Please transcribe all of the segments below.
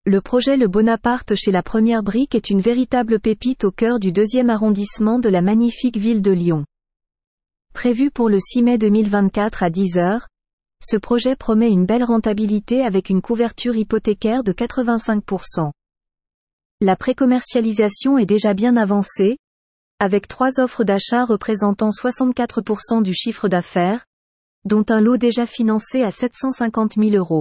Le projet Le Bonaparte chez la Première Brique est une véritable pépite au cœur du 2e arrondissement de la magnifique ville de Lyon. Prévu pour le 6 mai 2024 à 10h, ce projet promet une belle rentabilité avec une couverture hypothécaire de 85%. La précommercialisation est déjà bien avancée, avec 3 offres d'achat représentant 64% du chiffre d'affaires, dont un lot déjà financé à 750 000 €.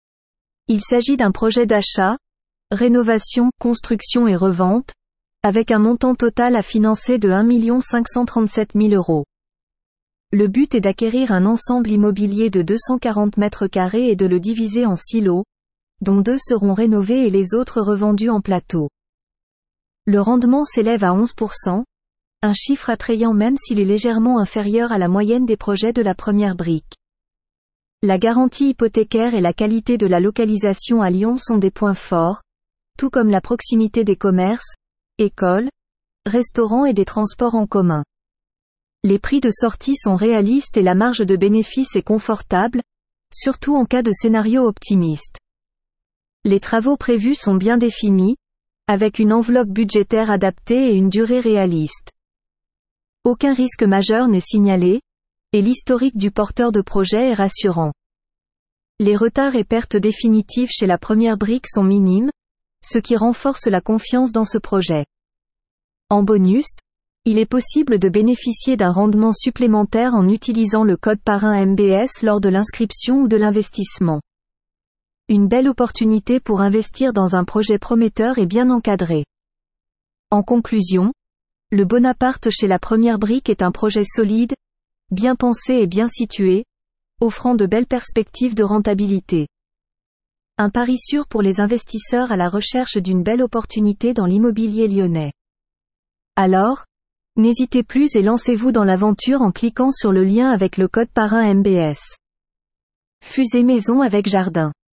Il s'agit d'un projet d'achat, rénovation, construction et revente, avec un montant total à financer de 1 537 000 €. Le but est d'acquérir un ensemble immobilier de 240 mètres carrés et de le diviser en 6 lots, dont 2 seront rénovés et les autres revendus en plateau. Le rendement s'élève à 11%, un chiffre attrayant même s'il est légèrement inférieur à la moyenne des projets de la Première Brique. La garantie hypothécaire et la qualité de la localisation à Lyon sont des points forts, tout comme la proximité des commerces, écoles, restaurants et des transports en commun. Les prix de sortie sont réalistes et la marge de bénéfice est confortable, surtout en cas de scénario optimiste. Les travaux prévus sont bien définis, avec une enveloppe budgétaire adaptée et une durée réaliste. Aucun risque majeur n'est signalé, et l'historique du porteur de projet est rassurant. Les retards et pertes définitives chez la Première Brique sont minimes, ce qui renforce la confiance dans ce projet. En bonus, il est possible de bénéficier d'un rendement supplémentaire en utilisant le code parrain MBS lors de l'inscription ou de l'investissement. Une belle opportunité pour investir dans un projet prometteur et bien encadré. En conclusion, le Bonaparte chez la Première Brique est un projet solide, bien pensé et bien situé, offrant de belles perspectives de rentabilité. Un pari sûr pour les investisseurs à la recherche d'une belle opportunité dans l'immobilier lyonnais. Alors, n'hésitez plus et lancez-vous dans l'aventure en cliquant sur le lien avec le code parrain MBS. Fusée maison avec jardin.